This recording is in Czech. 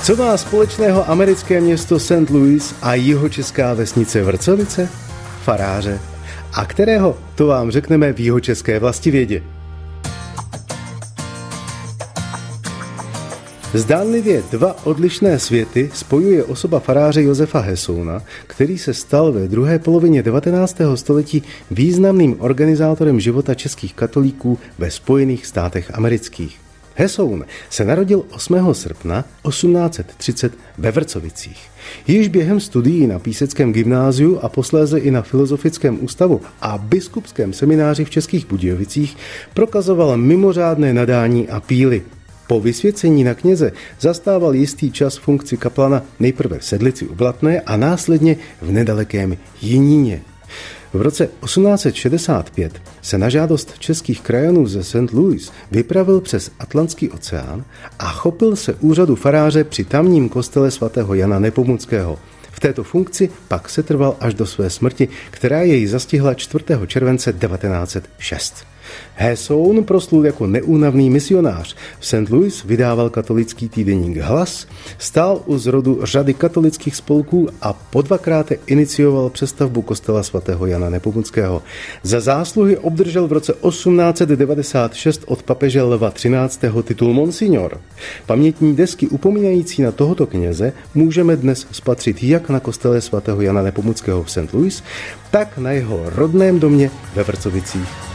Co má společného americké město St. Louis a jihočeská vesnice Vrcovice? Faráře. A kterého? To vám řekneme v jihočeské vlastivědě. Zdánlivě dva odlišné světy spojuje osoba faráře Josefa Hesouna, který se stal ve druhé polovině 19. století významným organizátorem života českých katolíků ve Spojených státech amerických. Hesoun se narodil 8. srpna 1830 ve Vrcovicích. Již během studií na Píseckém gymnáziu a posléze i na Filozofickém ústavu a biskupském semináři v Českých Budějovicích prokazoval mimořádné nadání a píly. Po vysvěcení na kněze zastával jistý čas funkci kaplana nejprve v Sedlici u Blatné a následně v nedalekém Jiníně. V roce 1865 se na žádost českých krajanů ze St. Louis vypravil přes Atlantský oceán a chopil se úřadu faráře při tamním kostele svatého Jana Nepomuckého. V této funkci pak setrval až do své smrti, která jej zastihla 4. července 1906. Hesoun proslul jako neúnavný misionář. V St. Louis vydával katolický týdeník Hlas, stál u zrodu řady katolických spolků a podvakrát inicioval přestavbu kostela svatého Jana Nepomuckého. Za zásluhy obdržel v roce 1896 od papeže Lva XIII. Titul Monsignor. Pamětní desky upomínající na tohoto kněze můžeme dnes spatřit jak na kostele svatého Jana Nepomuckého v St. Louis, tak na jeho rodném domě ve Vrcovicích.